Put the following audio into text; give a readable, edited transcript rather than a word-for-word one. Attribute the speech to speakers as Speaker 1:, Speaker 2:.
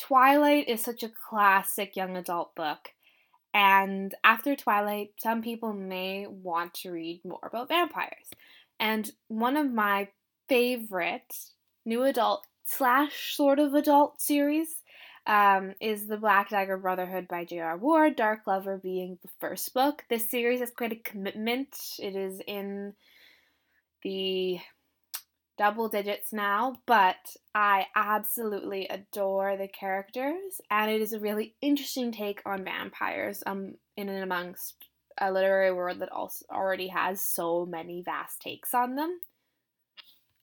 Speaker 1: Twilight is such a classic young adult book, and after Twilight, some people may want to read more about vampires. And one of my favorite new adult slash sort of adult series is the Black Dagger Brotherhood by J.R. Ward, Dark Lover being the first book. This series is quite a commitment. It is in the double digits now, but I absolutely adore the characters, and it is a really interesting take on vampires in and amongst a literary world that also already has so many vast takes on them.